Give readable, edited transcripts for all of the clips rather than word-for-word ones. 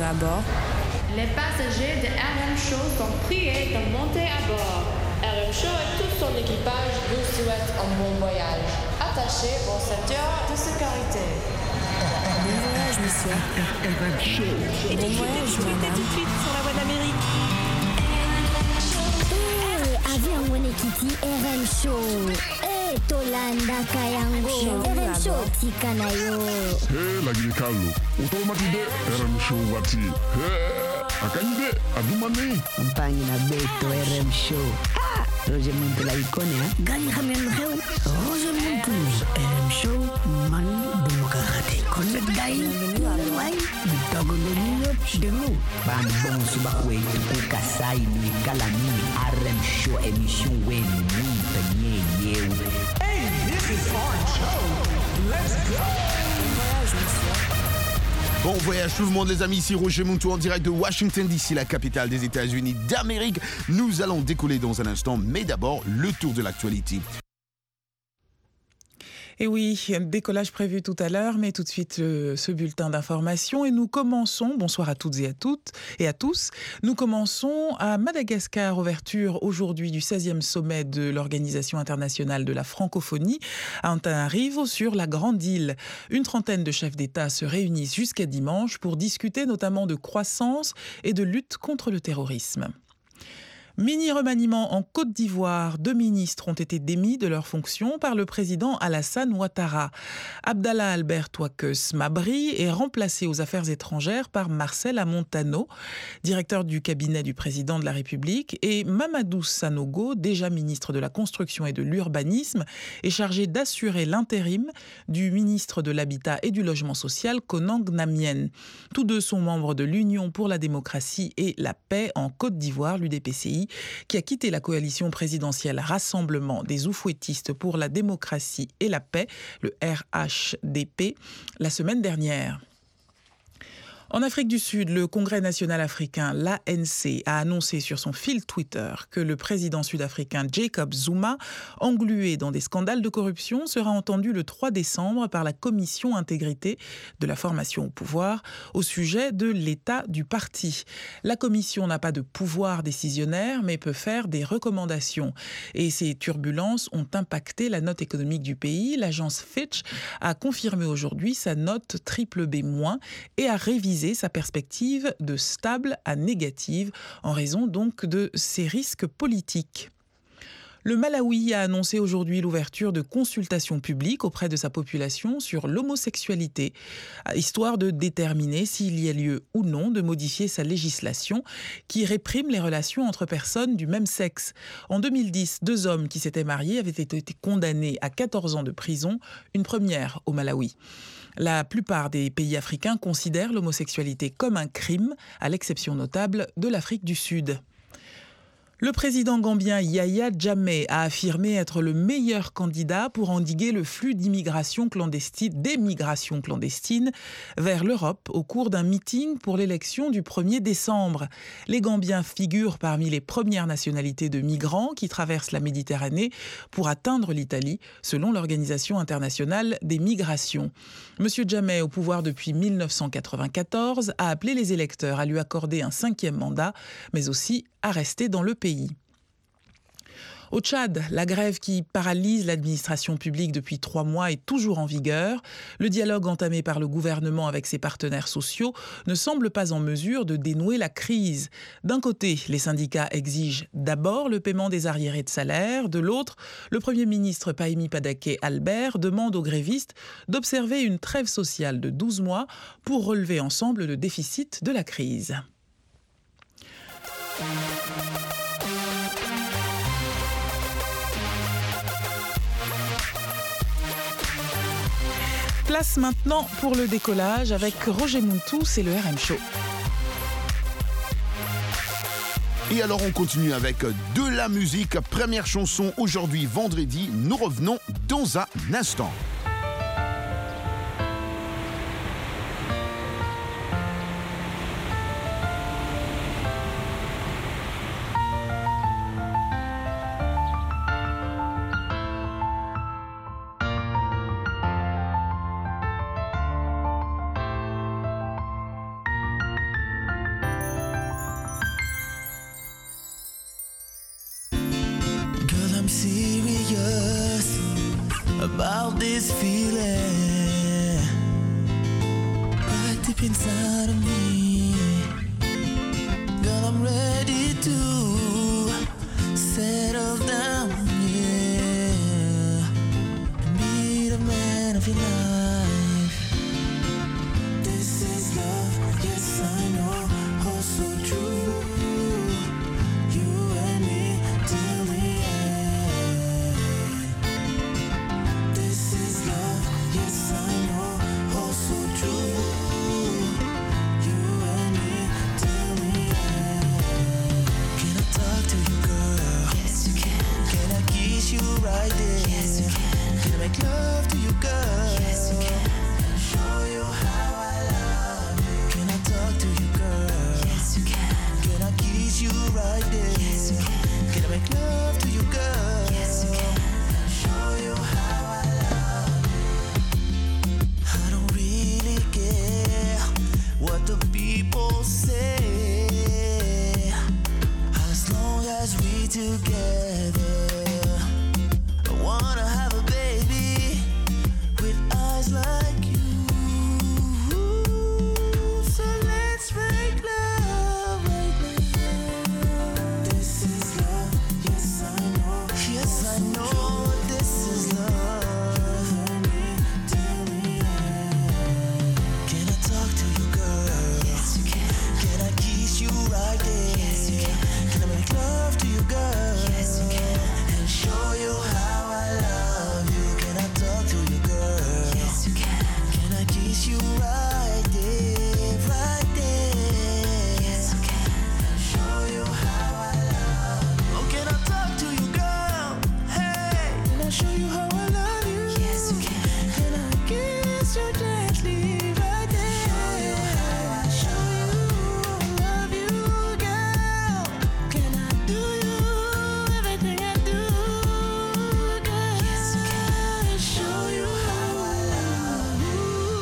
Bienvenue à bord. Les passagers de RM Show sont priés de monter à bord. RM Show et tout son équipage vous souhaitent un bon voyage. Attachez vos ceintures de sécurité. Bon voyage, monsieur. RM Show. Bon voyage, madame. Tout de suite sur la voie d'Amérique. Avion Wenekiti RM Show. Tolanda Kayango. RM Show Tikanayo. La Guinée Carlo. Automatique RM Show Wati. Akanyide Adumani. Campagne na Beto RM Show. Roger Muntu la icône, hein? Gani Hamel Reu. Roger Muntu. RM Show, man démocratique. Connect Dai. Bienvenue à bord. Wai. Bitogo de nous. Ban bon subakwe tuku kasai ni kalami RM Show émission wen ni ye. Hey, this is our show. Let's go. Bon voyage, monsieur. Bon voyage tout le monde les amis, ici Roger Montou en direct de Washington DC, la capitale des États-Unis d'Amérique. Nous allons décoller dans un instant, mais d'abord le tour de l'actualité. Et oui, décollage prévu tout à l'heure, mais tout de suite ce bulletin d'information. Et nous commençons, bonsoir à toutes et à tous, nous commençons à Madagascar, ouverture aujourd'hui du 16e sommet de l'Organisation internationale de la francophonie à Antananarivo sur la Grande Île. Une trentaine de chefs d'État se réunissent jusqu'à dimanche pour discuter notamment de croissance et de lutte contre le terrorisme. Mini-remaniement en Côte d'Ivoire, 2 ministres ont été démis de leurs fonctions par le président Alassane Ouattara. Abdallah Albert Ouakeus Mabri est remplacé aux affaires étrangères par Marcel Amontano, directeur du cabinet du président de la République, et Mamadou Sanogo, déjà ministre de la Construction et de l'Urbanisme, est chargé d'assurer l'intérim du ministre de l'Habitat et du Logement social, Konang Namien. Tous deux sont membres de l'Union pour la démocratie et la paix en Côte d'Ivoire, l'UDPCI, qui a quitté la coalition présidentielle Rassemblement des Oufouettistes pour la démocratie et la paix, le RHDP, la semaine dernière. En Afrique du Sud, le Congrès national africain, l'ANC, a annoncé sur son fil Twitter que le président sud-africain Jacob Zuma, englué dans des scandales de corruption, sera entendu le 3 décembre par la commission intégrité de la formation au pouvoir au sujet de l'état du parti. La commission n'a pas de pouvoir décisionnaire, mais peut faire des recommandations. Et ces turbulences ont impacté la note économique du pays. L'agence Fitch a confirmé aujourd'hui sa note BBB- et a révisé sa perspective de stable à négative en raison donc de ces risques politiques. Le Malawi a annoncé aujourd'hui l'ouverture de consultations publiques auprès de sa population sur l'homosexualité, histoire de déterminer s'il y a lieu ou non de modifier sa législation qui réprime les relations entre personnes du même sexe. En 2010, 2 hommes qui s'étaient mariés avaient été condamnés à 14 ans de prison, une première au Malawi. La plupart des pays africains considèrent l'homosexualité comme un crime, à l'exception notable de l'Afrique du Sud. Le président gambien Yahya Jammeh a affirmé être le meilleur candidat pour endiguer le flux d'émigration clandestine vers l'Europe au cours d'un meeting pour l'élection du 1er décembre. Les Gambiens figurent parmi les premières nationalités de migrants qui traversent la Méditerranée pour atteindre l'Italie, selon l'Organisation internationale des migrations. Monsieur Jammeh, au pouvoir depuis 1994, a appelé les électeurs à lui accorder un 5e mandat, mais aussi à rester dans le pays. Au Tchad, la grève qui paralyse l'administration publique depuis 3 mois est toujours en vigueur. Le dialogue entamé par le gouvernement avec ses partenaires sociaux ne semble pas en mesure de dénouer la crise. D'un côté, les syndicats exigent d'abord le paiement des arriérés de salaire. De l'autre, le Premier ministre Pahimi Padaké Albert demande aux grévistes d'observer une trêve sociale de 12 mois pour relever ensemble le déficit de la crise. Place maintenant pour le décollage avec Roger Montou, c'est le RM Show. Et alors on continue avec de la musique. Première chanson aujourd'hui, vendredi. Nous revenons dans un instant. about this feeling right deep inside of me. Girl, I'm ready to settle down, yeah, and be the man of your life. This is love, yes I know, oh so true. You and me till the end. This is love, yes I know, oh so true. You and me till the end. Can I talk to you, girl? Yes you can. Can I kiss you right there? Yes you can. Can I make love to you, girl? Yes you can. Show you how I love you. Can I talk to you, girl? Yes you can. Can I kiss you right there? Yes you can. Can I make love to you, girl? Yes you can. Show you how I love you. I don't really care what the people say, as long as we together. I wanna have a baby with eyes like you. So let's make love right now. This is love, yes I know. Yes I know this is love. Till the end. Can I talk to you, girl? Yes you can. Can I kiss you right there? Yes you can. Can I make love to you, girl? Yes you can. And show you how I love you. Can I talk to you, girl? Yes you can. Can I kiss you right there, right there? Yes you can. Show you how I love you. Oh, can I talk to you, girl? Hey, can I show you how I love you? Yes you can. Can I kiss you gently right there? Show you I love you, girl. Can I do you everything I do, girl? Yes you can. Show you how I love you.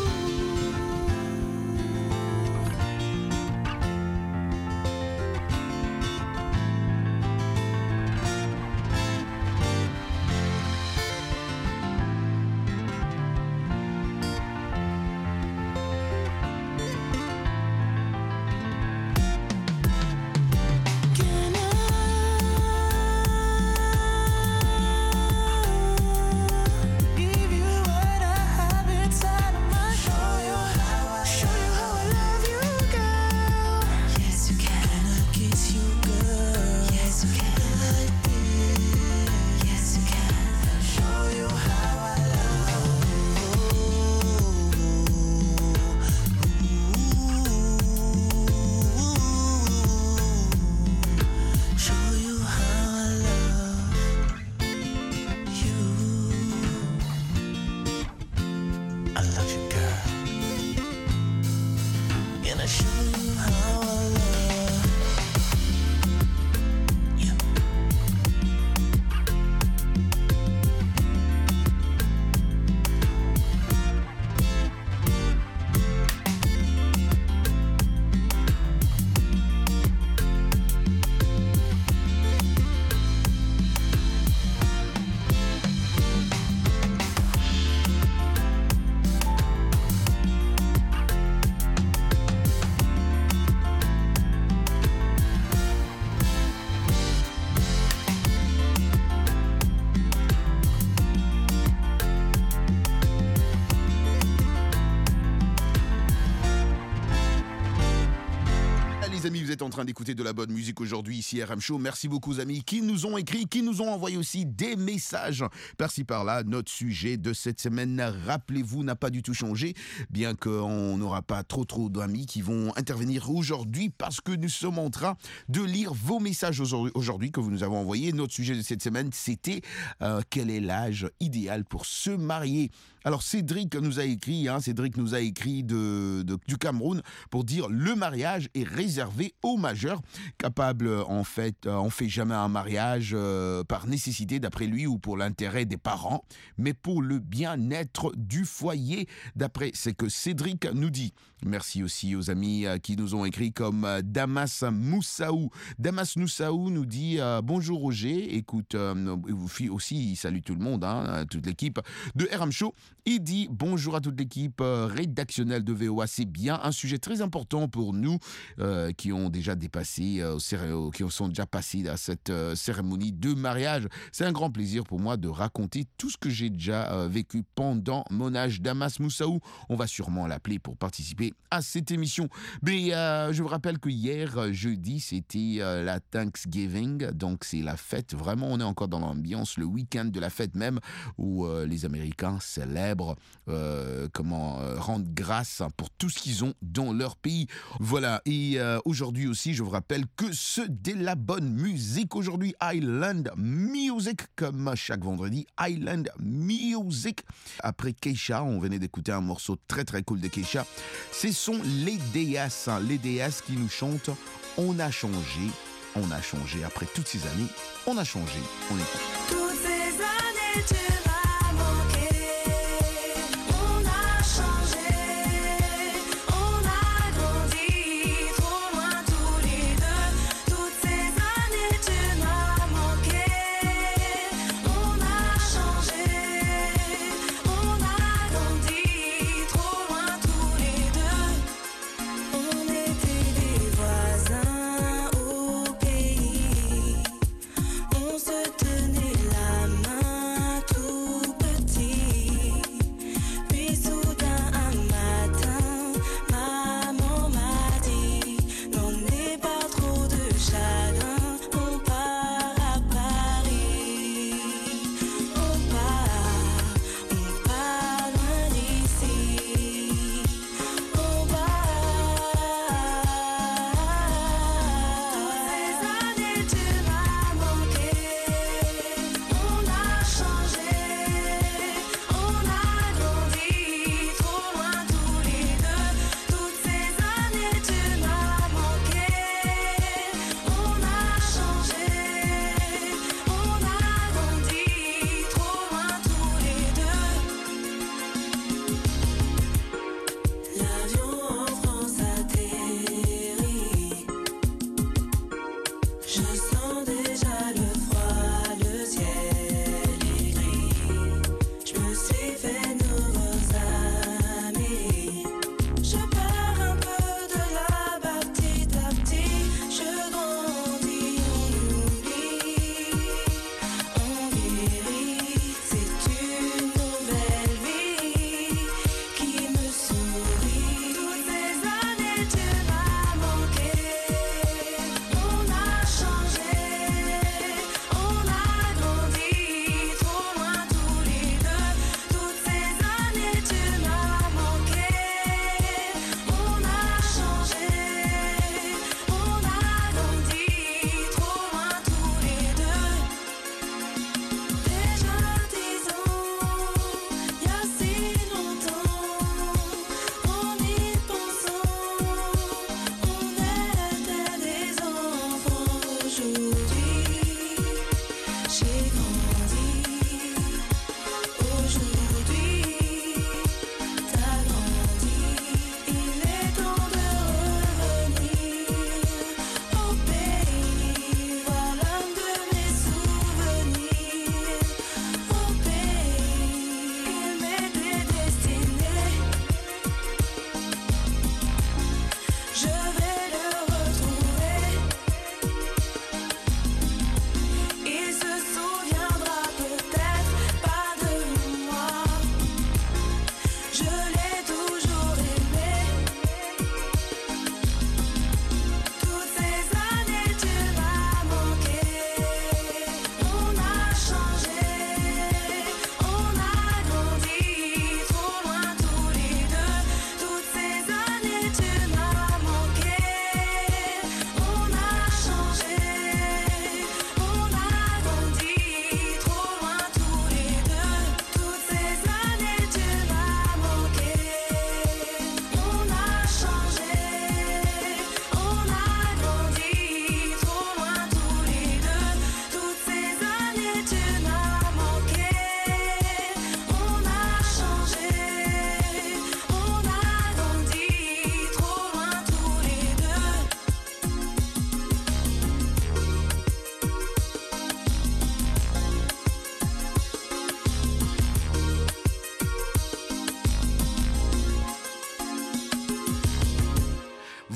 Can I give you what I have inside of my heart? Show you how I love you, girl. Yes you can. Can I kiss you, girl? Yes you can. Like this. Yes you can. Show you how I love you. Show you how I love you. I love you, girl. Can I show you how I love you? Les amis, vous êtes en train d'écouter de la bonne musique aujourd'hui ici RM Show. Merci beaucoup aux amis qui nous ont écrit, qui nous ont envoyé aussi des messages par-ci par-là. Notre sujet de cette semaine, rappelez-vous, n'a pas du tout changé, bien qu'on n'aura pas trop d'amis qui vont intervenir aujourd'hui parce que nous sommes en train de lire vos messages aujourd'hui que vous nous avez envoyés. Notre sujet de cette semaine, c'était quel est l'âge idéal pour se marier. Alors Cédric nous a écrit, du Cameroun pour dire le mariage est réservé aux majeurs capables, en fait, on fait jamais un mariage par nécessité d'après lui ou pour l'intérêt des parents, mais pour le bien-être du foyer, d'après ce que Cédric nous dit. Merci aussi aux amis qui nous ont écrit comme Damas Moussaou. Damas Moussaou nous dit bonjour Roger, écoute, aussi il salue tout le monde, toute l'équipe de RM Show. Il dit bonjour à toute l'équipe rédactionnelle de VOA, c'est bien un sujet très important pour nous qui ont déjà dépassé, qui sont déjà passés à cette cérémonie de mariage. C'est un grand plaisir pour moi de raconter tout ce que j'ai déjà vécu pendant mon âge. Damas Moussaou, on va sûrement l'appeler pour participer à cette émission. Mais je vous rappelle que hier, jeudi, c'était la Thanksgiving, donc c'est la fête. Vraiment, on est encore dans l'ambiance, le week-end de la fête même, où les Américains célèbrent rendre grâce pour tout ce qu'ils ont dans leur pays. Voilà, et aujourd'hui aussi, je vous rappelle que c'est de la bonne musique. Aujourd'hui, Island Music, comme chaque vendredi, Island Music. Après Keisha, on venait d'écouter un morceau très très cool de Keisha. Ce sont les DS qui nous chantent « On a changé, après toutes ces années, on a changé, on écoute. » Toutes ces années, tu m'as manqué. On a changé, on a grandi, trop loin tous les deux. Toutes ces années, tu m'as manqué. On a changé, on a grandi, trop loin tous les deux. On était des voisins au pays. On se tenait la main tous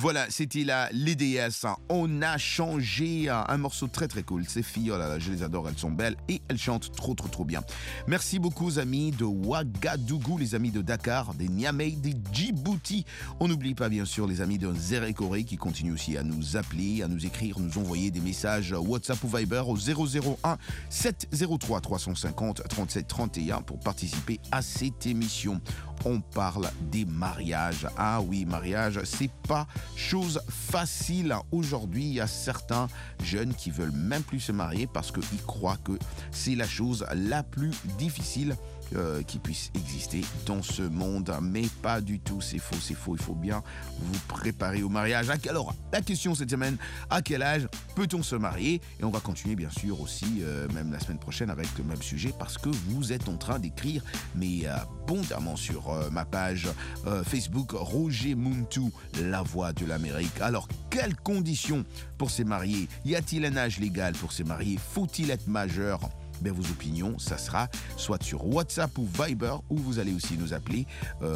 Voilà, c'était la LDS. On a changé un morceau très très cool. Ces filles, oh là là, je les adore, elles sont belles et elles chantent trop bien. Merci beaucoup aux amis de Ouagadougou, les amis de Dakar, des Niamey, des Djibouti. On n'oublie pas bien sûr les amis de Zérékoré qui continuent aussi à nous appeler, à nous écrire, nous envoyer des messages WhatsApp ou Viber au 001 703 350 37 31 pour participer à cette émission. On parle des mariages. Ah oui, mariage, c'est pas chose facile. Aujourd'hui, il y a certains jeunes qui veulent même plus se marier parce qu'ils croient que c'est la chose la plus difficile qui puisse exister dans ce monde, mais pas du tout, c'est faux, il faut bien vous préparer au mariage. Alors, la question cette semaine, à quel âge peut-on se marier? Et on va continuer bien sûr aussi, même la semaine prochaine avec le même sujet, parce que vous êtes en train d'écrire, mais abondamment sur ma page Facebook, Roger Muntu, la voix de l'Amérique. Alors, quelles conditions pour se marier? Y a-t-il un âge légal pour se marier? Faut-il être majeur? Vos opinions, ça sera soit sur WhatsApp ou Viber, ou vous allez aussi nous appeler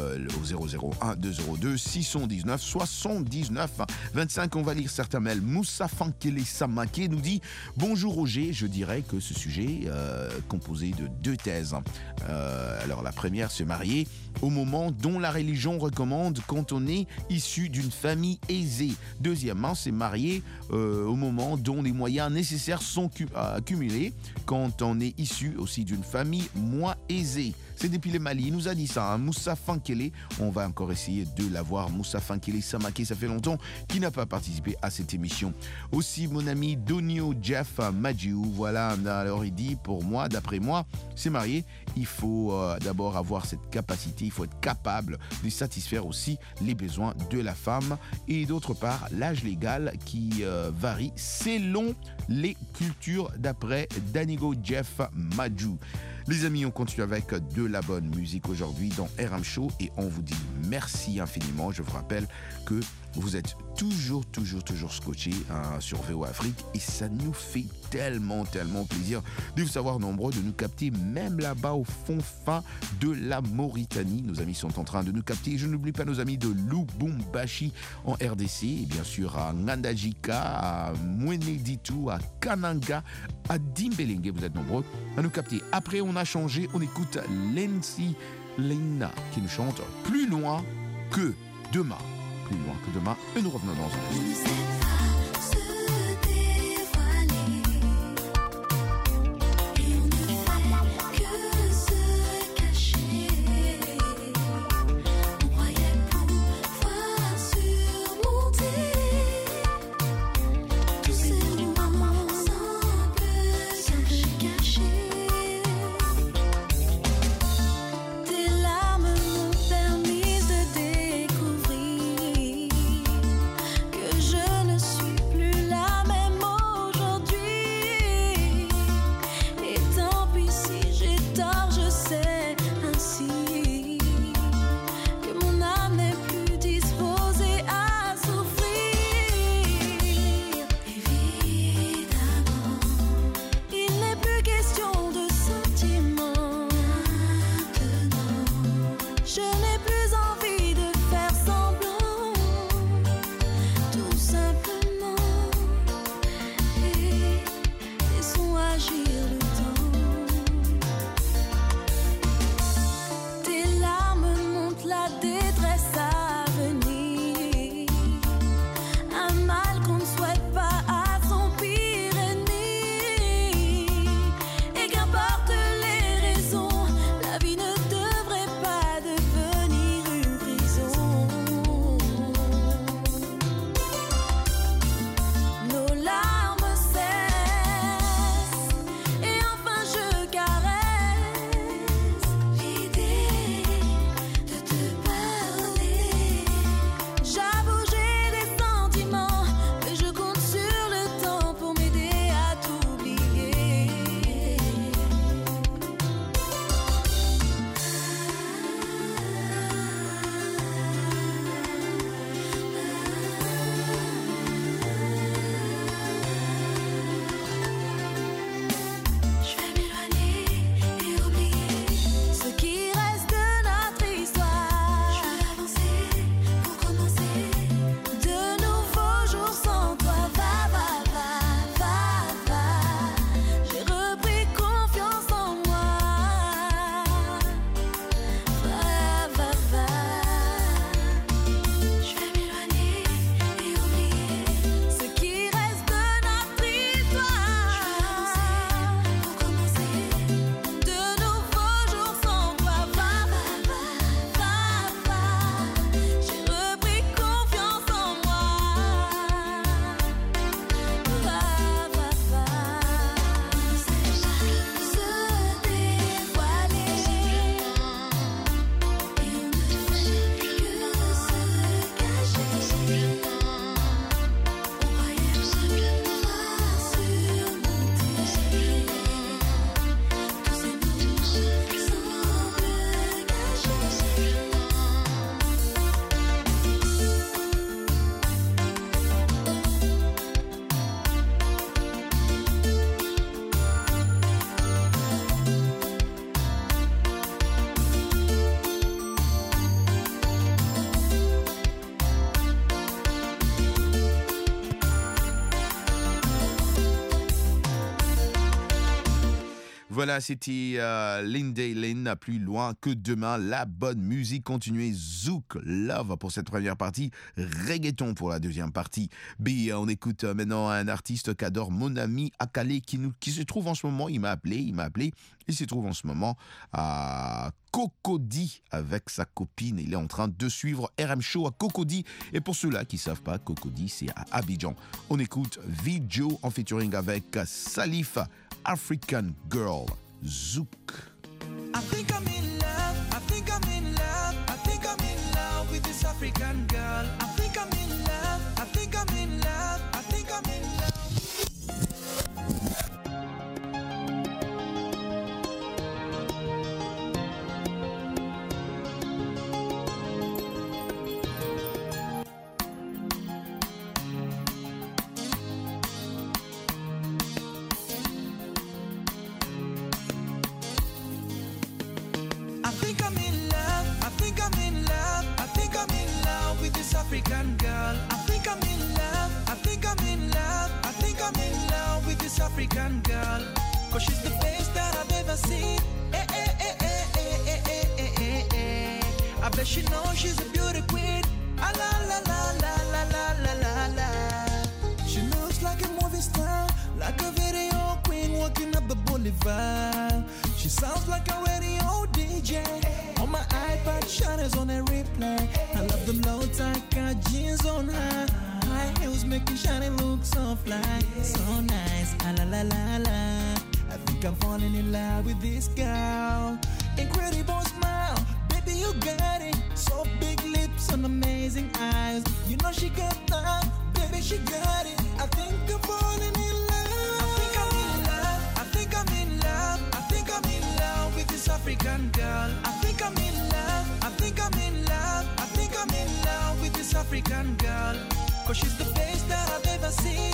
au 001 202 619 79 25. On va lire certains mails. Moussa Fankele Samake nous dit « Bonjour Roger, je dirais que ce sujet composé de 2 thèses. Alors la première, se marier au moment dont la religion recommande quand on est issu d'une famille aisée. Deuxièmement, se marier au moment dont les moyens nécessaires sont accumulés quand on est issu aussi d'une famille moins aisée. » C'est depuis le Mali, il nous a dit ça, Moussa Fankele. On va encore essayer de l'avoir. Moussa Fankele Samake, ça fait longtemps qu'il n'a pas participé à cette émission. Aussi, mon ami Donio Jeff Madjiou, voilà, alors il dit, pour moi, d'après moi, se marier, il faut d'abord avoir cette capacité, il faut être capable de satisfaire aussi les besoins de la femme. Et d'autre part, l'âge légal qui varie selon les cultures, d'après Danigo Jeff Madjiou. Les amis, on continue avec de la bonne musique aujourd'hui dans RM Show et on vous dit merci infiniment. Je vous rappelle que vous êtes toujours scotchés sur VO Afrique et ça nous fait tellement plaisir de vous savoir nombreux, de nous capter même là-bas au fond fin de la Mauritanie. Nos amis sont en train de nous capter. Je n'oublie pas nos amis de Lubumbashi en RDC et bien sûr à Ngandajika, à Mweneditu, à Kananga, à Dimbelenge. Vous êtes nombreux à nous capter. Après, on a changé, on écoute Lensi Lena qui nous chante Plus loin que demain. Plus loin que demain. Et nous revenons dans un instant. Je ne Voilà, c'était Lindsay Lynn, plus loin que demain. La bonne musique continuée, Zouk Love pour cette première partie, reggaeton pour la deuxième partie. On écoute maintenant un artiste qu'adore mon ami Akale qui se trouve en ce moment, il m'a appelé, il se trouve en ce moment à Cocody avec sa copine. Il est en train de suivre RM Show à Cocody. Et pour ceux-là qui ne savent pas, Cocody, c'est à Abidjan. On écoute Vidjo en featuring avec Salif, African Girl, Zouk. I think I'm in love, I think I'm in love, I think I'm in love with this African girl. I think I'm in love, I think I'm in love, I think I'm in love. African girl, I think I'm in love, I think I'm in love, I think I'm in love with this African girl. Cause she's the best that I've ever seen. I bet she knows she's a beauty queen. Ah, la la la la la la la la la. She looks like a movie star, like a video queen walking up the boulevard. She sounds like a radio DJ. On my iPad, shadows on a replay. I love them low tight jeans on her. High heels making shiny look so fly, so nice. Ah, la la la la. I think I'm falling in love with this girl. Incredible smile, baby you got it. So big lips and amazing eyes. You know she got that, baby she got it. I think I'm falling in love. I think I'm in love. I think I'm in love. I think I'm in love with this African girl. I think I'm in love. I think I'm in love. I think I'm in love with this African girl. Cause she's the best that I've ever seen.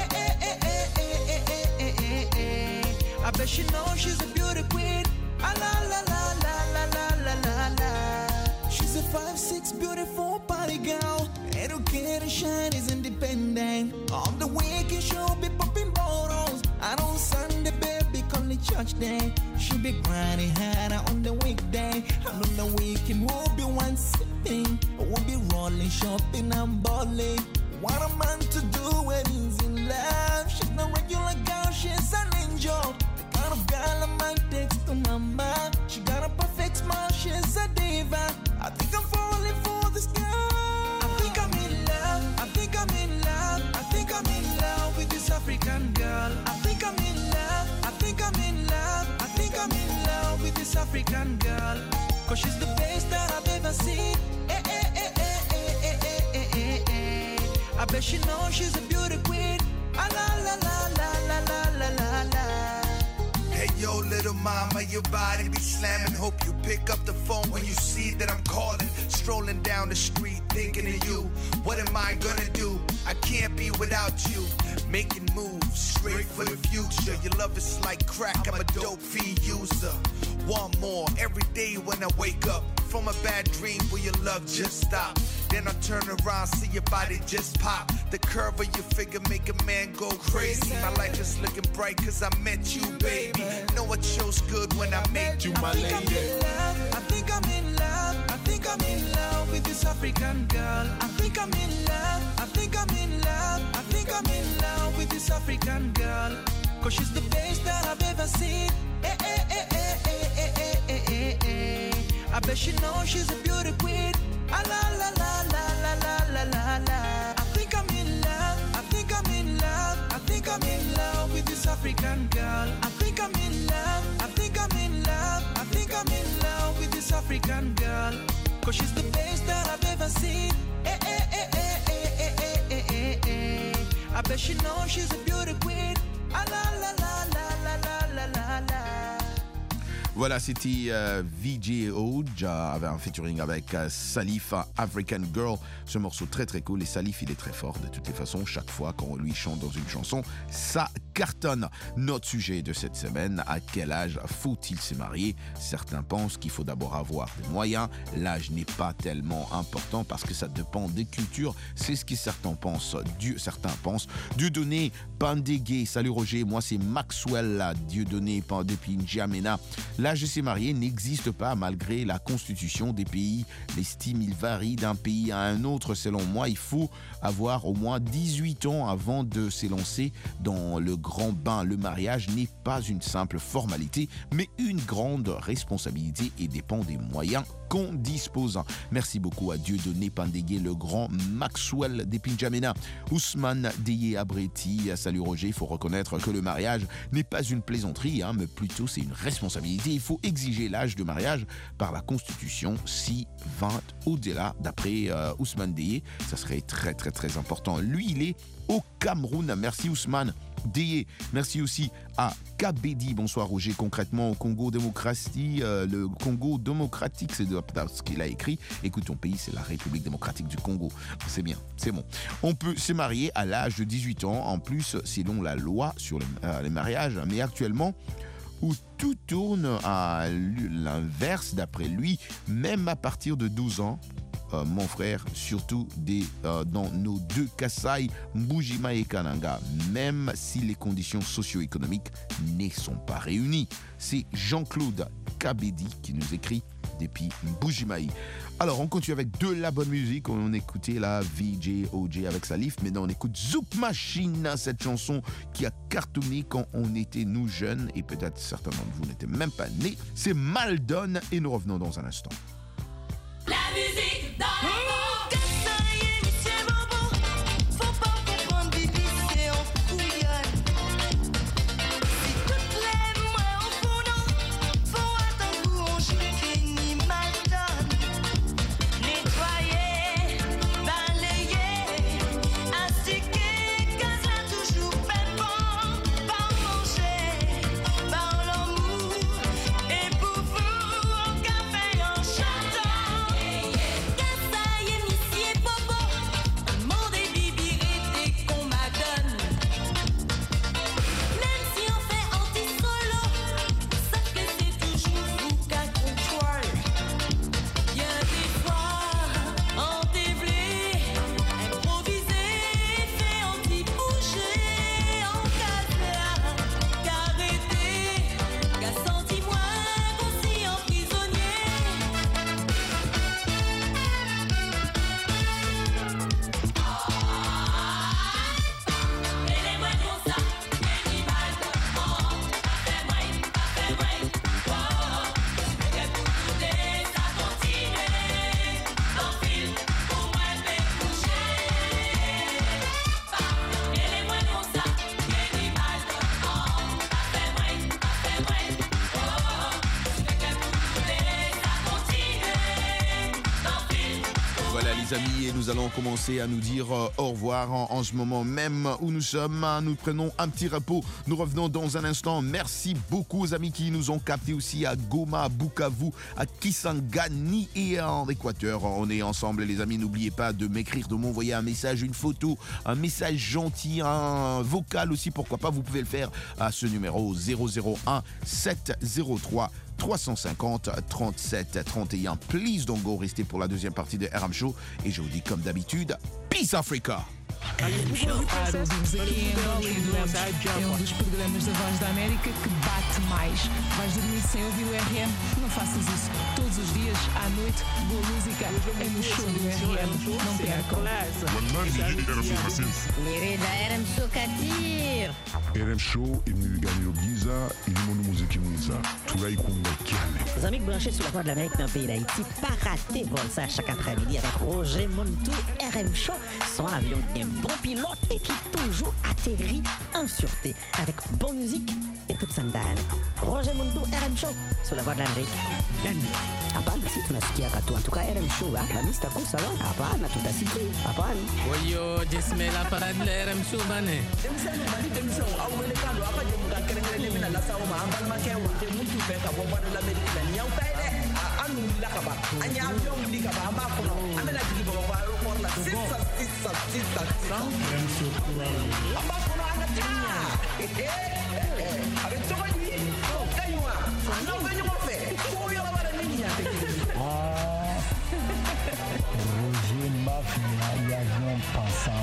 I bet she knows she's a beauty queen. Ah, la la la la la la la la la. She's a 5'6" beautiful body girl. Educated, shine, is independent. On the weekend she'll be popping bottles. And on Sunday, baby, call it church day. She'll be grinding harder on the weekday. And on the weekend we'll be one sipping. We'll be rolling, shopping and balling. What a man to do when he's in love. She's not regular girl, she's an angel. The kind of girl a man takes to mama. She got a perfect smile, she's a diva. I think I'm falling for this girl. I think I'm in love, I think I'm in love, I think I'm in love with this African girl. I think I'm in love, I think I'm in love, I think I'm in love with this African girl. Cause she's the best that I've ever seen. I bet she knows she's a beauty queen. Ah, la la la la la la la la la. Hey yo, little mama, your body be slamming. Hope you pick up the phone when you see that I'm calling. Strolling down the street, thinking of you. What am I gonna do? I can't be without you. Making moves, straight for the future. Your love is like crack, I'm a dope fiend user. Want more every day when I wake up. From a bad dream where your love just stopped. Then I turn around, see your body just pop. The curve of your figure make a man go crazy. My life is looking bright cause I met you, baby. Know it shows good when I make you my lady. I think I'm in love, I think I'm in love with this African girl. I think I'm in love, I think I'm in love, I think I'm in love with this African girl. Cause she's the best that I've ever seen. I bet she knows she's a beauty queen. Ah, la la la la la la la la la. I think I'm in love, I think I'm in love, I think I'm in love with this African girl. I think I'm in love, I think I'm in love, I think I'm in love with this African girl. Cause she's the best that I've ever seen. I bet she knows she's a beauty queen. Ah, la la la la la la la la la. Voilà, c'était VJ Oj avec un featuring avec Salif, African Girl. Ce morceau très très cool et Salif il est très fort de toutes les façons. Chaque fois qu'on lui chante dans une chanson, ça cartonne. Notre sujet de cette semaine, à quel âge faut-il se marier? Certains pensent qu'il faut d'abord avoir des moyens. L'âge n'est pas tellement important parce que ça dépend des cultures. C'est ce que certains pensent. Dieudonné Pandégué, salut Roger, moi c'est Maxwell Dieudonné depuis N'Djamena. L'âge de se marier n'existe pas malgré la constitution des pays. L'estime, il varie d'un pays à un autre. Selon moi, il faut avoir au moins 18 ans avant de s'élancer dans le grand bain. Le mariage n'est pas une simple formalité, mais une grande responsabilité et dépend des moyens qu'on dispose. Merci beaucoup à Dieudonné Pandégué, le grand Maxwell des N'Djamena. Ousmane Deye Abreti, salut Roger, il faut reconnaître que le mariage n'est pas une plaisanterie, mais plutôt c'est une responsabilité. Il faut exiger l'âge de mariage par la Constitution, si 20 au-delà, d'après Ousmane Deye, ça serait très très très important. Lui, il est au Cameroun. Merci Ousmane Deye. Merci aussi à Kabedi. Bonsoir Roger. Concrètement au Congo démocratie, le Congo démocratique, c'est ce qu'il a écrit. Écoute, ton pays, c'est la République démocratique du Congo. C'est bien, c'est bon. On peut se marier à l'âge de 18 ans. En plus, selon la loi sur les mariages. Mais actuellement, où tout tourne à l'inverse, d'après lui, même à partir de 12 ans, mon frère, surtout dans nos deux Kasaï, Mbujima et Kananga, même si les conditions socio-économiques ne sont pas réunies. C'est Jean-Claude Kabedi qui nous écrit depuis Mbujimaï. Alors, on continue avec de la bonne musique. On écoutait la VJ OJ avec Salif. Maintenant, on écoute Zouk Machine, cette chanson qui a cartonné quand on était nous jeunes. Et peut-être certains d'entre vous n'étaient même pas nés. C'est Maldon et nous revenons dans un instant. La musique dans les Amis, et nous allons commencer à nous dire au revoir en ce moment même où nous sommes. Nous prenons un petit repos. Nous revenons dans un instant. Merci beaucoup aux amis qui nous ont captés aussi à Goma, à Bukavu, à Kisangani et en Équateur. On est ensemble les amis. N'oubliez pas de m'écrire, de m'envoyer un message, une photo, un message gentil, un vocal aussi. Pourquoi pas, vous pouvez le faire à ce numéro 001 703 350 37 31. Please don't go, restez pour la deuxième partie de RM Show. Et je vous dis comme d'habitude, Peace Africa! É um dos programas da Voz da América que bate mais. Vais dormir sem ouvir o RM? Não faças isso. Todos os dias, à noite, boa música é no show do RM. Não percam. Lirida RM Show Katir. RM Show imnigani giza ilimono muziki mwiza tulaikunga kiane. Les amis branchés sur la Voix de l'Amérique dans le pays d'Haïti, pas rater vol ça chaque après-midi avec Roger Montou. RM Show, son avion bien bon pilote et qui toujours atterrit en sûreté avec bonne musique et toute sandale. Roger Mundo, RM Show, sur la voie de l'Amérique. Hapana, si tunasikia katu. En tout cas, RM Show, mimi sitakuwa sawa. Hapana, tutasikia. Hapana. Oyo, jismela parade la RM Show bane. Demsano bali demsano awelekano apa jemuka kerengere mina la sawo ma ambal makewa te mutu pe ka bomba de l'Amérique la nyau taide anu la kaba anya avion li kaba amba kono amela digi bomba aéroport la sissa amba kono anga ta avec tout va dire kaywa non venyo mo fe ko yo la bara nini ya te Roger Mafia l'avion passant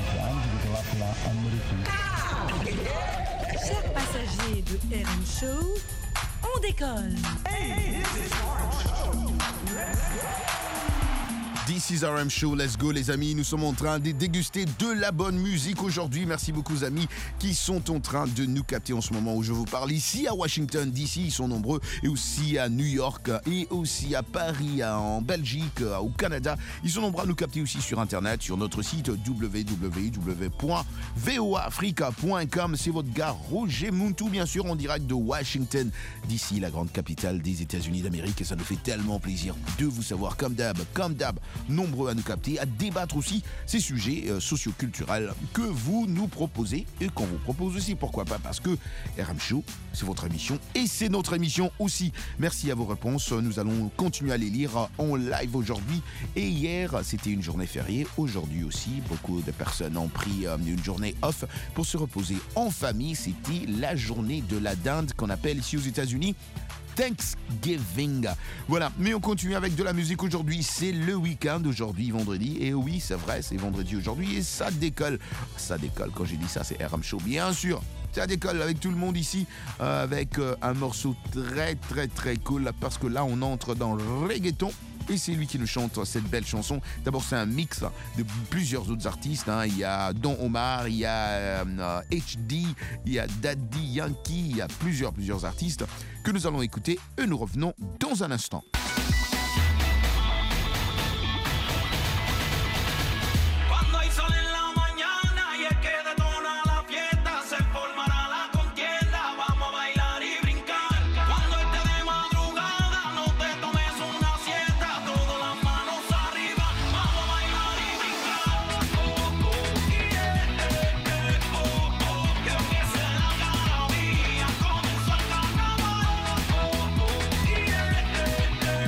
Chers passagers de RM Show, on décolle. This is RM Show, let's go les amis, nous sommes en train de déguster de la bonne musique aujourd'hui. Merci beaucoup aux amis qui sont en train de nous capter en ce moment où je vous parle. Ici à Washington DC, ils sont nombreux, et aussi à New York, et aussi à Paris, en Belgique, au Canada. Ils sont nombreux à nous capter aussi sur Internet, sur notre site www.voafrica.com. C'est votre gars Roger Muntu, bien sûr, en direct de Washington DC, la grande capitale des États-Unis d'Amérique. Et ça nous fait tellement plaisir de vous savoir, comme d'hab, nombreux à nous capter, à débattre aussi ces sujets socio-culturels que vous nous proposez et qu'on vous propose aussi. Pourquoi pas? Parce que RM Show, c'est votre émission et c'est notre émission aussi. Merci à vos réponses. Nous allons continuer à les lire en live aujourd'hui. Et hier, c'était une journée fériée. Aujourd'hui aussi, beaucoup de personnes ont pris une journée off pour se reposer en famille. C'était la journée de la dinde qu'on appelle ici aux États-Unis Thanksgiving. Voilà, mais on continue avec de la musique aujourd'hui. C'est le week-end aujourd'hui, vendredi. Et oui, c'est vrai, c'est vendredi aujourd'hui et ça décolle. Ça décolle, quand j'ai dit ça, c'est RM Show, bien sûr. Ça décolle avec tout le monde ici, avec un morceau très, très, très cool. Parce que là, on entre dans le reggaeton. Et c'est lui qui nous chante cette belle chanson. D'abord, c'est un mix de plusieurs autres artistes. Il y a Don Omar, il y a HD, il y a Daddy Yankee, il y a plusieurs artistes que nous allons écouter et nous revenons dans un instant. Yeah.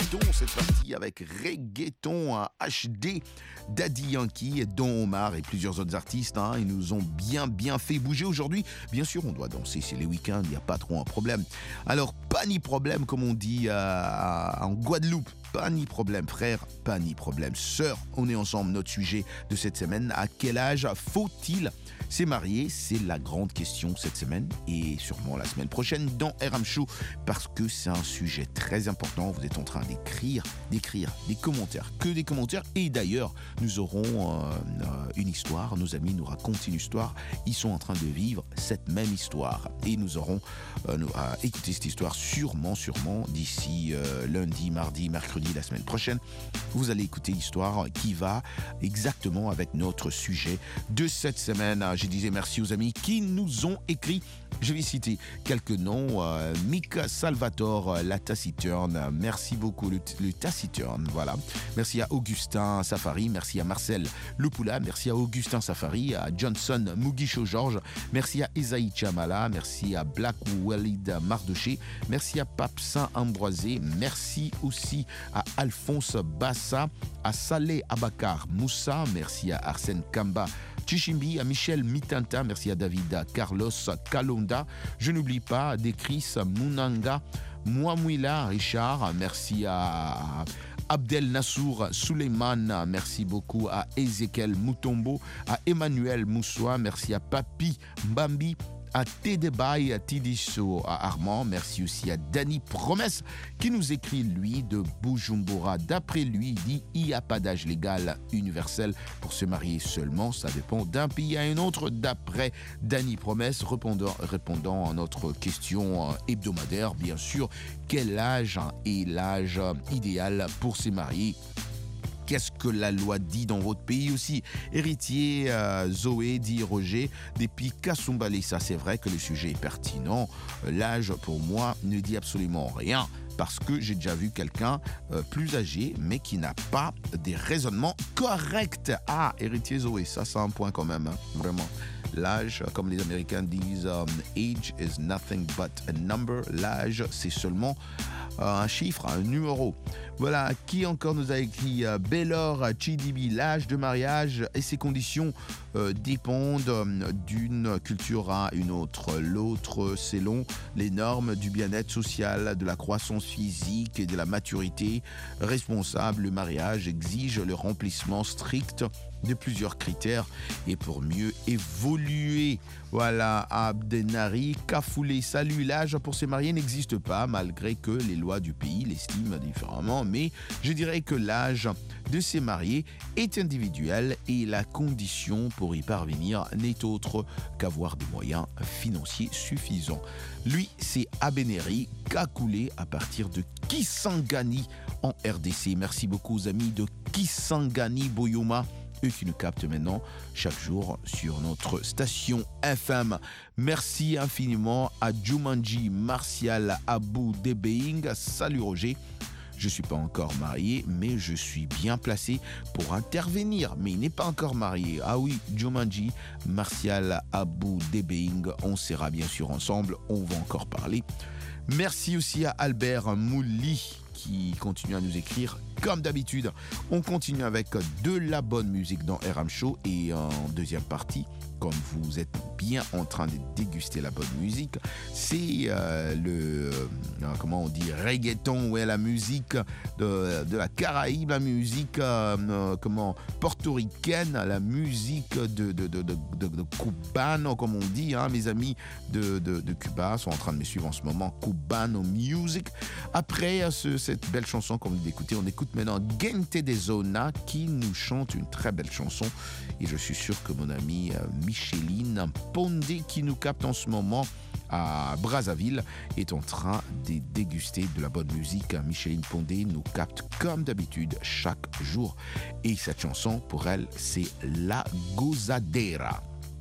reggaeton. C'est parti avec reggaeton HD, Daddy Yankee, Don Omar et plusieurs autres artistes. Ils nous ont bien fait bouger aujourd'hui. Bien sûr, on doit danser, c'est les week-ends, il n'y a pas trop un problème. Alors, pas ni problème, comme on dit en Guadeloupe. Pas ni problème, frère, pas ni problème. Sœur, on est ensemble. Notre sujet de cette semaine, à quel âge faut-il se marier? C'est la grande question cette semaine et sûrement la semaine prochaine dans RM Show parce que c'est un sujet très important. Vous êtes en train d'écrire des commentaires, que des commentaires. Et d'ailleurs, nous aurons une histoire. Nos amis nous racontent une histoire. Ils sont en train de vivre cette même histoire. Et nous aurons à écouter cette histoire sûrement d'ici lundi, mardi, mercredi, la semaine prochaine. Vous allez écouter l'histoire qui va exactement avec notre sujet de cette semaine. Je disais merci aux amis qui nous ont écrit. Je vais citer quelques noms. Mika Salvatore, la taciturne. Merci beaucoup, le taciturne. Voilà. Merci à Augustin Safari. Merci à Marcel Lepoula. Merci à Augustin Safari. À Johnson Mugisho Georges. Merci à Esaïe Chamala. Merci à Black Walid Mardoché. Merci à Pape Saint-Ambroisé. Merci aussi à Alphonse Bassa. À Saleh Abakar Moussa. Merci à Arsène Kamba Chichimbi, à Michel Mitanta, merci à David Carlos Kalonda. Je n'oublie pas des Chris Munanga, Mouamouila Richard, merci à Abdel Nassour Suleiman, merci beaucoup à Ezekiel Mutombo, à Emmanuel Moussoua, merci à Papi Mbambi, à Tédébaï, à Tidiso, à Armand. Merci aussi à Danny Promesse qui nous écrit, lui, de Bujumbura. D'après lui, il dit il n'y a pas d'âge légal universel pour se marier seulement. Ça dépend d'un pays à un autre. D'après Danny Promesse, répondant à notre question hebdomadaire, bien sûr, quel âge est l'âge idéal pour se marier? Qu'est-ce que la loi dit dans votre pays aussi? Héritier Zoé, dit Roger, depuis Kasumbalé. Ça, c'est vrai que le sujet est pertinent. L'âge, pour moi, ne dit absolument rien. Parce que j'ai déjà vu quelqu'un plus âgé, mais qui n'a pas des raisonnements corrects. Ah, héritier Zoé, ça c'est un point quand même, vraiment. L'âge, comme les Américains disent, age is nothing but a number. L'âge, c'est seulement un chiffre, un numéro. Voilà, qui encore nous a écrit Bellor Chidibi, l'âge de mariage et ses conditions dépendent d'une culture à une autre. L'autre, selon les normes du bien-être social, de la croissance physique et de la maturité responsable, le mariage exige le remplissement strict de plusieurs critères et pour mieux évoluer. Voilà, Abdenari Kafoulé, salut, l'âge pour se marier n'existe pas malgré que les lois du pays l'estiment différemment, mais je dirais que l'âge de se marier est individuel et la condition pour y parvenir n'est autre qu'avoir des moyens financiers suffisants. Lui, c'est Abeneri Kakoulé à partir de Kisangani en RDC. Merci beaucoup aux amis de Kisangani Boyoma, eux qui nous captent maintenant chaque jour sur notre station FM. Merci infiniment à Jumanji Martial Abou Debeing. Salut Roger. Je ne suis pas encore marié, mais je suis bien placé pour intervenir. Mais il n'est pas encore marié. Ah oui, Jumanji Martial Abou Debeing. On sera bien sûr ensemble. On va encore parler. Merci aussi à Albert Mouli qui continue à nous écrire. Comme d'habitude, on continue avec de la bonne musique dans RM Show et en deuxième partie, comme vous êtes bien en train de déguster la bonne musique, c'est comment on dit, reggaeton, ouais, la musique de la Caraïbe, la musique portoricaine, la musique de Cubano, comme on dit, mes amis de Cuba sont en train de me suivre en ce moment, Cubano Music. Après cette belle chanson qu'on vient d'écouter, on écoute maintenant Gente de Zona qui nous chante une très belle chanson et je suis sûr que mon ami Micheline Pondé qui nous capte en ce moment à Brazzaville est en train de déguster de la bonne musique. Micheline Pondé nous capte comme d'habitude chaque jour et cette chanson pour elle c'est La Gozadera.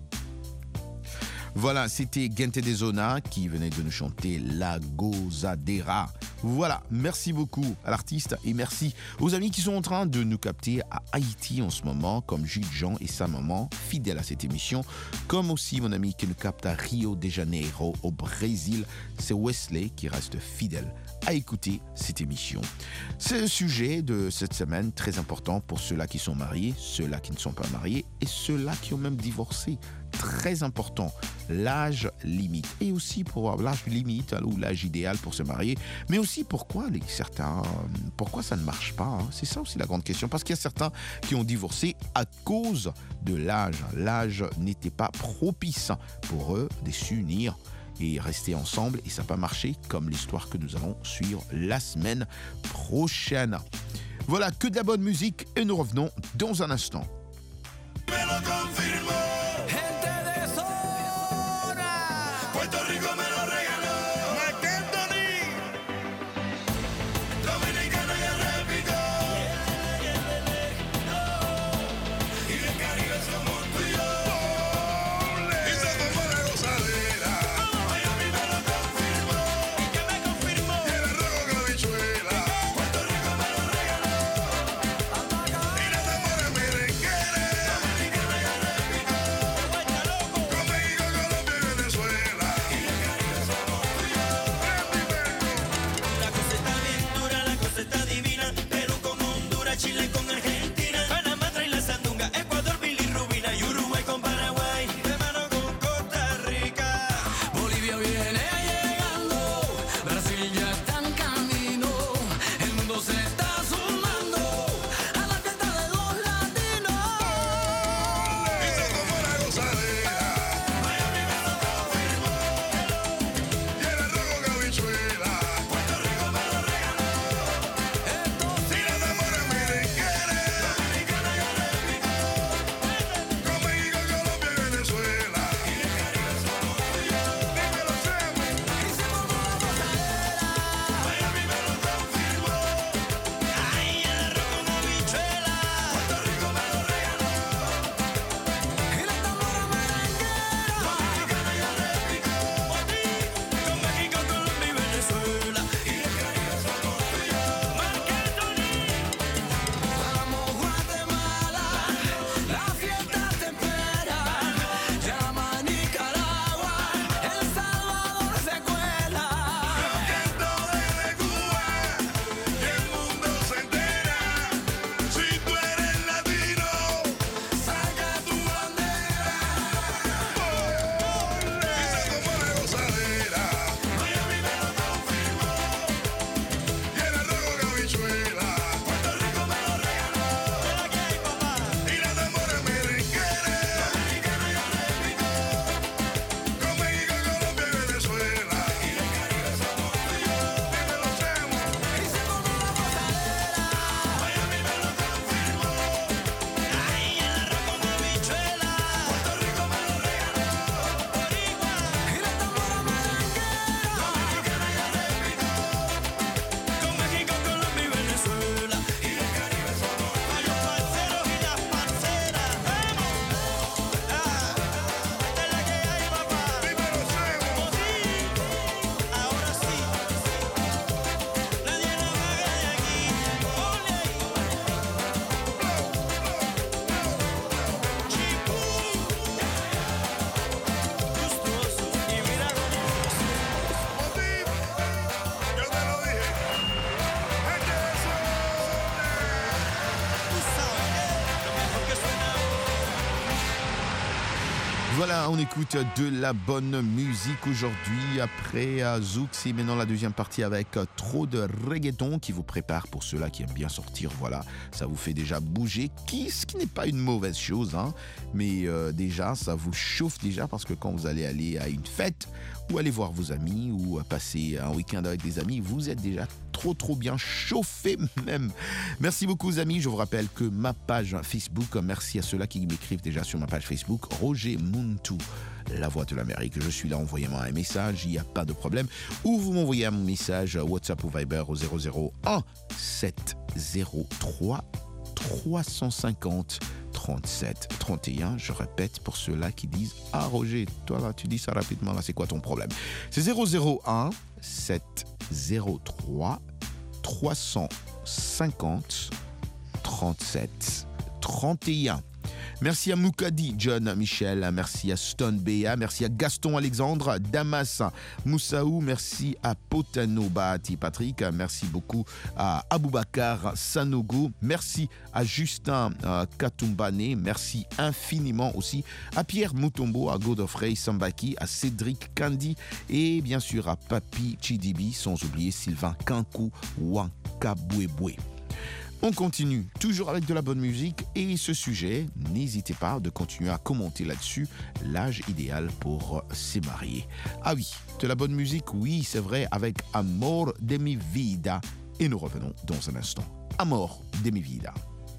Voilà, c'était Gente de Zona qui venait de nous chanter La Gozadera. Voilà, merci beaucoup à l'artiste et merci aux amis qui sont en train de nous capter à Haïti en ce moment, comme Jules Jean et sa maman, fidèles à cette émission, comme aussi mon ami qui nous capte à Rio de Janeiro au Brésil, c'est Wesley qui reste fidèle à écouter cette émission. C'est le sujet de cette semaine, très important pour ceux-là qui sont mariés, ceux-là qui ne sont pas mariés et ceux-là qui ont même divorcé. Très important, l'âge limite. Et aussi pour l'âge limite ou l'âge idéal pour se marier. Mais aussi pourquoi pourquoi ça ne marche pas, hein? C'est ça aussi la grande question. Parce qu'il y a certains qui ont divorcé à cause de l'âge. L'âge n'était pas propice pour eux de s'unir et rester ensemble. Et ça n'a pas marché comme l'histoire que nous allons suivre la semaine prochaine. Voilà, que de la bonne musique et nous revenons dans un instant. Voilà, on écoute de la bonne musique aujourd'hui. Après Zouk, c'est maintenant la deuxième partie avec trop de reggaeton qui vous prépare pour ceux-là qui aiment bien sortir. Voilà, ça vous fait déjà bouger, ce qui n'est pas une mauvaise chose, hein. Mais déjà, ça vous chauffe déjà parce que quand vous allez aller à une fête ou aller voir vos amis ou passer un week-end avec des amis, vous êtes déjà trop bien chauffé même. Merci beaucoup les amis, je vous rappelle que ma page Facebook, merci à ceux-là qui m'écrivent déjà sur ma page Facebook, Roger Muntu, la voix de l'Amérique. Je suis là, envoyez-moi un message, il n'y a pas de problème. Ou vous m'envoyez un message WhatsApp ou Viber au 001 703 350 37 31. Je répète pour ceux-là qui disent « Ah Roger, toi là, tu dis ça rapidement, là, c'est quoi ton problème ?» C'est 001 703 350 37 31. Merci à Moukadi John Michel, merci à Stone Béa, merci à Gaston Alexandre, Damas Moussaou, merci à Potano Bahati Patrick, merci beaucoup à Aboubakar Sanogo, merci à Justin Katumbane, merci infiniment aussi à Pierre Mutombo, à Godofrey Sambaki, à Cédric Kandi et bien sûr à Papi Chidibi, sans oublier Sylvain Kankou Wankabouéboué. On continue toujours avec de la bonne musique et ce sujet, n'hésitez pas de continuer à commenter là-dessus, l'âge idéal pour se marier. Ah oui, de la bonne musique, oui, c'est vrai, avec Amor de mi vida. Et nous revenons dans un instant. Amor de mi vida.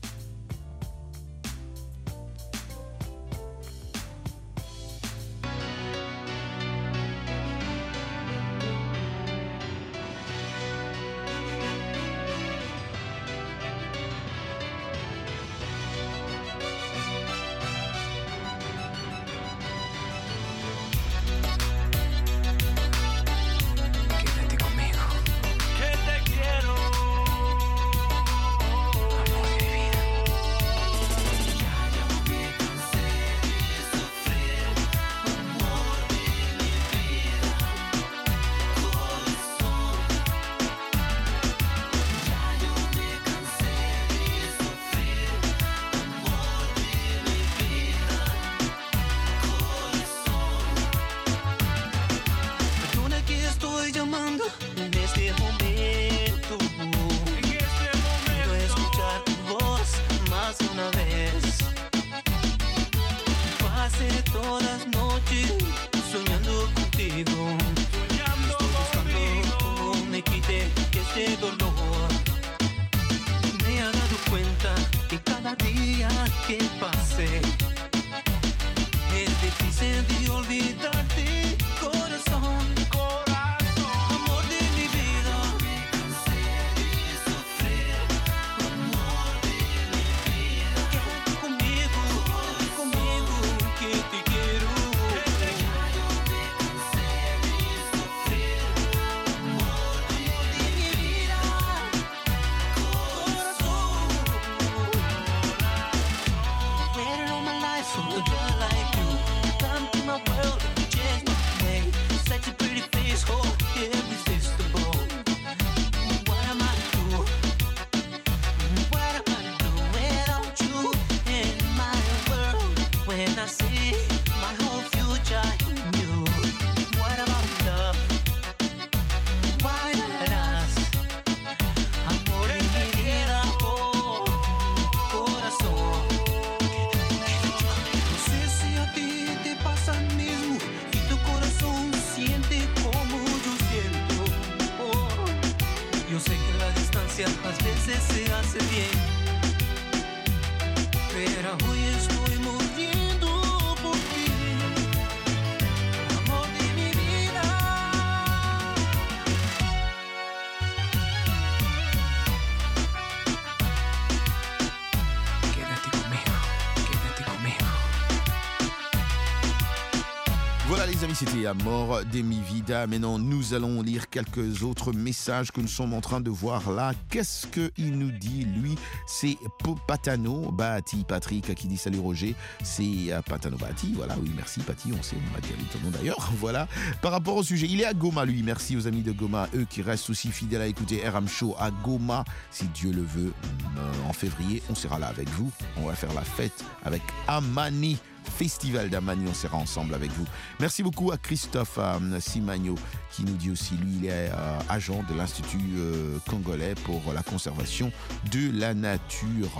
Les amis, c'était Amor de mi vida. Maintenant, nous allons lire quelques autres messages que nous sommes en train de voir là. Qu'est-ce qu'il nous dit, lui? C'est Patano Bahati Patrick qui dit salut Roger. C'est Patano Bahati, voilà, oui, merci Pati, on sait, on va dire ton nom d'ailleurs. Voilà, par rapport au sujet, il est à Goma, lui. Merci aux amis de Goma, eux qui restent aussi fidèles à écouter RM Show à Goma. Si Dieu le veut, en février, on sera là avec vous. On va faire la fête avec Amani. Festival d'Amani, on sera ensemble avec vous. Merci beaucoup à Christophe Simagno qui nous dit aussi, lui, il est agent de l'Institut congolais pour la conservation de la nature.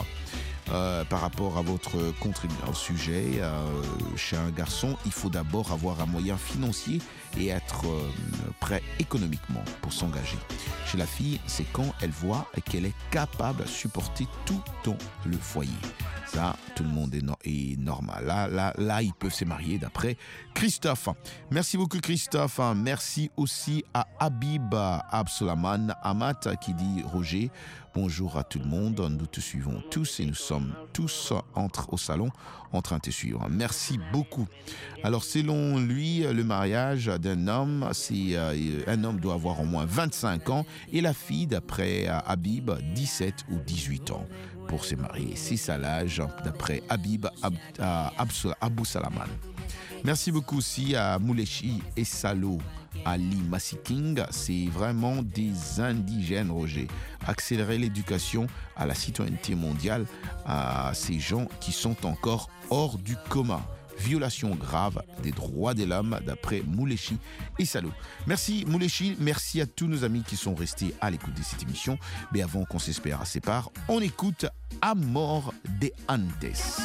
Par rapport à votre contribution au sujet, chez un garçon, il faut d'abord avoir un moyen financier et être prêt économiquement pour s'engager. Chez la fille, c'est quand elle voit qu'elle est capable de supporter tout dans le foyer. Ça, tout le monde est normal. Là, ils peuvent se marier d'après Christophe. Merci beaucoup Christophe. Merci aussi à Habib Absolaman Amat qui dit Roger, bonjour à tout le monde. Nous te suivons tous et nous sommes tous au salon en train de te suivre. Merci beaucoup. Alors, selon lui, le mariage d'un homme, un homme doit avoir au moins 25 ans et la fille, d'après Habib, 17 ou 18 ans. pour se marier. C'est ça l'âge, d'après Habib Abou Salaman. Merci beaucoup aussi à Moulechi et Salo, Ali Masiking. C'est vraiment des indigènes, Roger. Accélérer l'éducation à la citoyenneté mondiale à ces gens qui sont encore hors du coma. Violation grave des droits de l'homme d'après Moulechi et Salo. Merci Moulechi, merci à tous nos amis qui sont restés à l'écoute de cette émission. Mais avant qu'on s'espère à sépare, on écoute Amor de Antes.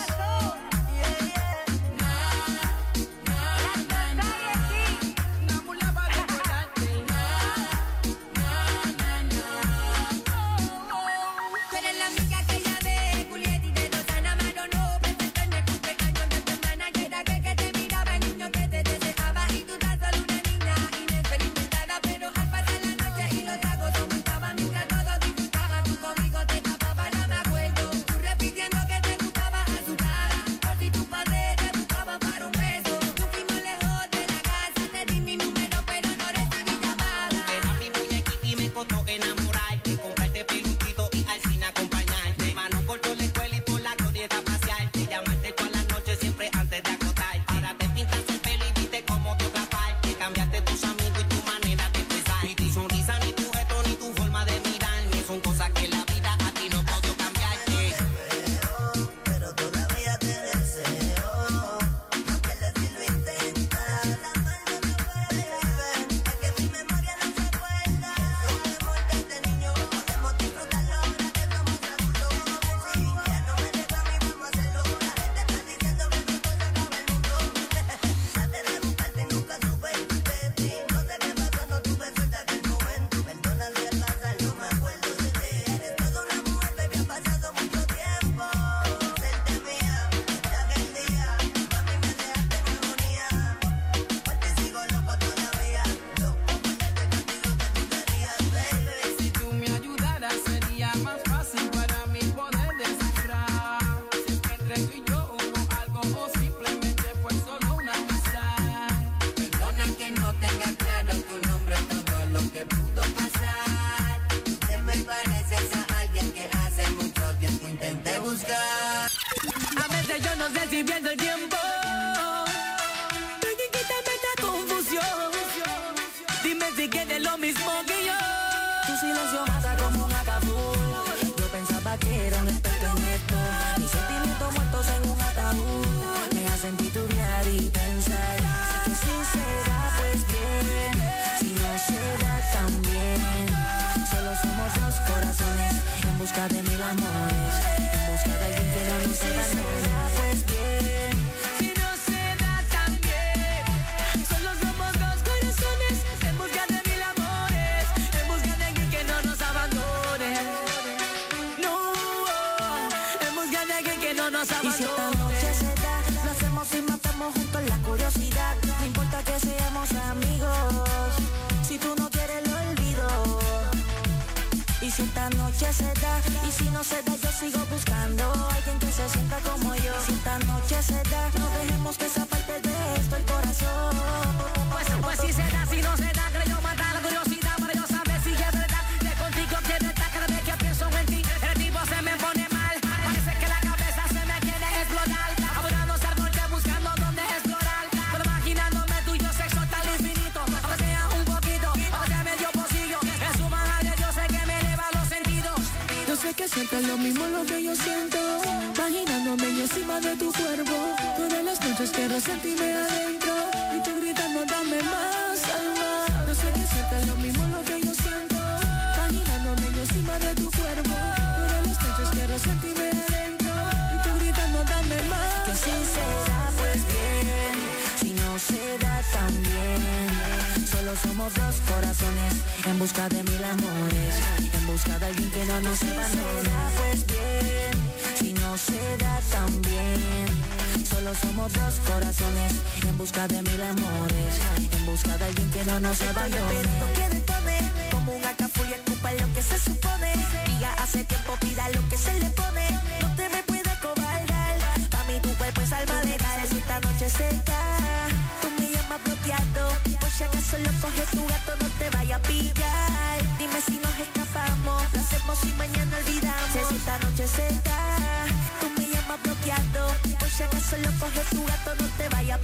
Dime si nos escapamos, lo hacemos y mañana olvidamos. Si esta noche se da,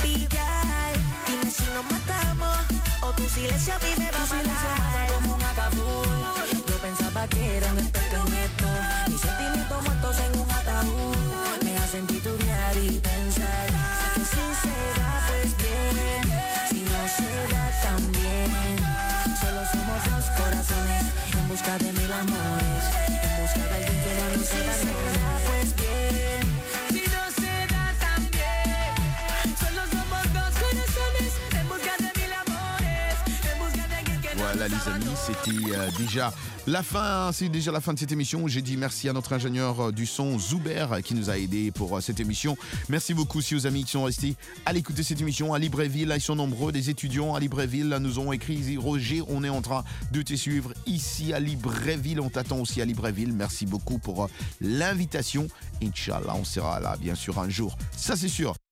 pillar. Dime si nos matamos o tu silencio a mí me va a matar como un ataúd. Yo pensaba que era un experto en esto. Mis sentimientos muertos en un ataúd me hacen titubear y pensar que si se da pues bien, si no se da también. Solo somos dos corazones en busca de mil amores, en busca de alguien que no nos abandona. Pues bien, si no se da también. Solo somos dos corazones en busca de mil amores, en busca de alguien que no Voilà nos les amis, c'était déjà la fin, c'est déjà la fin de cette émission. J'ai dit merci à notre ingénieur du son Zuber qui nous a aidés pour cette émission. Merci beaucoup aussi aux amis qui sont restés à l'écouter cette émission à Libreville. Là, ils sont nombreux, des étudiants à Libreville. Là, nous ont écrit Roger, on est en train de te suivre ici à Libreville. On t'attend aussi à Libreville. Merci beaucoup pour l'invitation. Inch'Allah, on sera là bien sûr un jour. Ça c'est sûr.